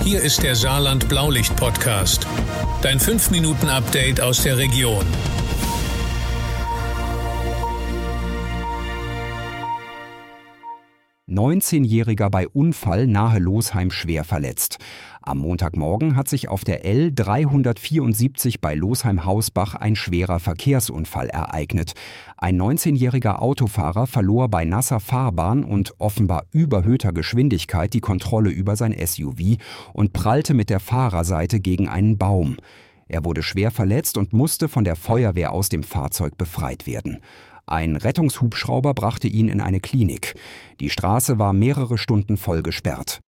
Hier ist der Saarland-Blaulicht-Podcast. Dein 5-Minuten-Update aus der Region. Neunzehnjähriger bei Unfall nahe Losheim schwer verletzt. Am Montagmorgen hat sich auf der L 374 bei Losheim-Hausbach ein schwerer Verkehrsunfall ereignet. Ein 19-jähriger Autofahrer verlor bei nasser Fahrbahn und offenbar überhöhter Geschwindigkeit die Kontrolle über sein SUV und prallte mit der Fahrerseite gegen einen Baum. Er wurde schwer verletzt und musste von der Feuerwehr aus dem Fahrzeug befreit werden. Ein Rettungshubschrauber brachte ihn in eine Klinik. Die Straße war mehrere Stunden voll gesperrt.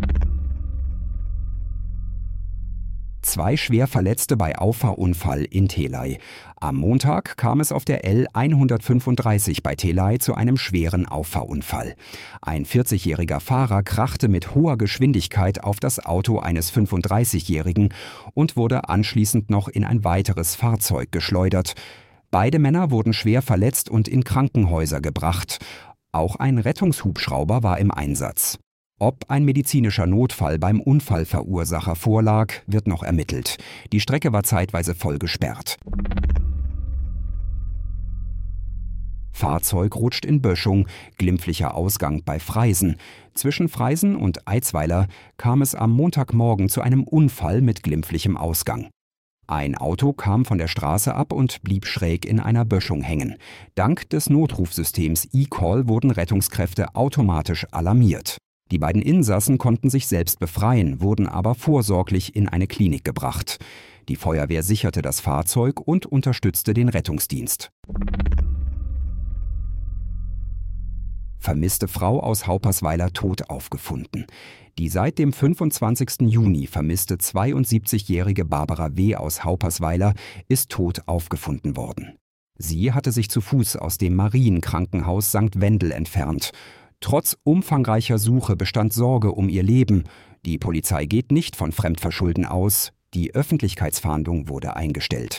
2 schwer Verletzte bei Auffahrunfall in Theley. Am Montag kam es auf der L 135 bei Theley zu einem schweren Auffahrunfall. Ein 40-jähriger Fahrer krachte mit hoher Geschwindigkeit auf das Auto eines 35-Jährigen und wurde anschließend noch in ein weiteres Fahrzeug geschleudert. Beide Männer wurden schwer verletzt und in Krankenhäuser gebracht. Auch ein Rettungshubschrauber war im Einsatz. Ob ein medizinischer Notfall beim Unfallverursacher vorlag, wird noch ermittelt. Die Strecke war zeitweise voll gesperrt. Fahrzeug rutscht in Böschung, glimpflicher Ausgang bei Freisen. Zwischen Freisen und Eitzweiler kam es am Montagmorgen zu einem Unfall mit glimpflichem Ausgang. Ein Auto kam von der Straße ab und blieb schräg in einer Böschung hängen. Dank des Notrufsystems eCall wurden Rettungskräfte automatisch alarmiert. Die beiden Insassen konnten sich selbst befreien, wurden aber vorsorglich in eine Klinik gebracht. Die Feuerwehr sicherte das Fahrzeug und unterstützte den Rettungsdienst. Vermisste Frau aus Haupersweiler tot aufgefunden. Die seit dem 25. Juni vermisste 72-jährige Barbara W. aus Haupersweiler ist tot aufgefunden worden. Sie hatte sich zu Fuß aus dem Marienkrankenhaus St. Wendel entfernt. Trotz umfangreicher Suche bestand Sorge um ihr Leben. Die Polizei geht nicht von Fremdverschulden aus. Die Öffentlichkeitsfahndung wurde eingestellt.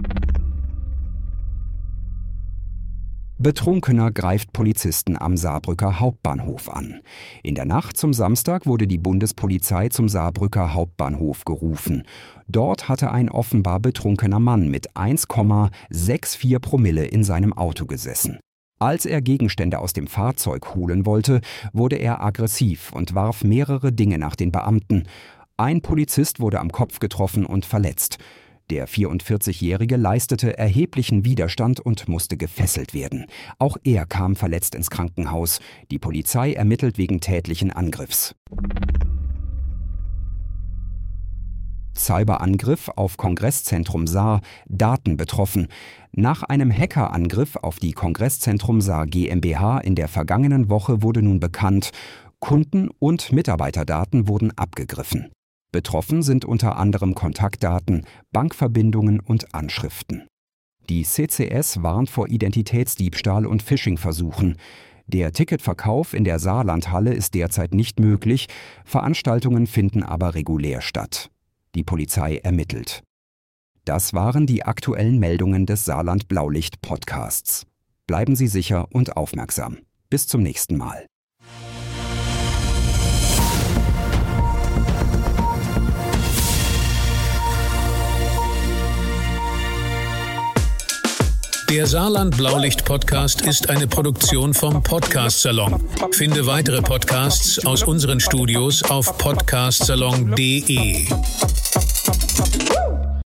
Betrunkener greift Polizisten am Saarbrücker Hauptbahnhof an. In der Nacht zum Samstag wurde die Bundespolizei zum Saarbrücker Hauptbahnhof gerufen. Dort hatte ein offenbar betrunkener Mann mit 1,64 Promille in seinem Auto gesessen. Als er Gegenstände aus dem Fahrzeug holen wollte, wurde er aggressiv und warf mehrere Dinge nach den Beamten. Ein Polizist wurde am Kopf getroffen und verletzt. Der 44-Jährige leistete erheblichen Widerstand und musste gefesselt werden. Auch er kam verletzt ins Krankenhaus. Die Polizei ermittelt wegen tätlichen Angriffs. Cyberangriff auf Kongresszentrum Saar, Daten betroffen. Nach einem Hackerangriff auf die Kongresszentrum Saar GmbH in der vergangenen Woche wurde nun bekannt, Kunden- und Mitarbeiterdaten wurden abgegriffen. Betroffen sind unter anderem Kontaktdaten, Bankverbindungen und Anschriften. Die CCS warnt vor Identitätsdiebstahl und Phishing-Versuchen. Der Ticketverkauf in der Saarlandhalle ist derzeit nicht möglich, Veranstaltungen finden aber regulär statt. Die Polizei ermittelt. Das waren die aktuellen Meldungen des Saarland-Blaulicht-Podcasts. Bleiben Sie sicher und aufmerksam. Bis zum nächsten Mal. Der Saarland-Blaulicht-Podcast ist eine Produktion vom Podcast-Salon. Finde weitere Podcasts aus unseren Studios auf podcastsalon.de.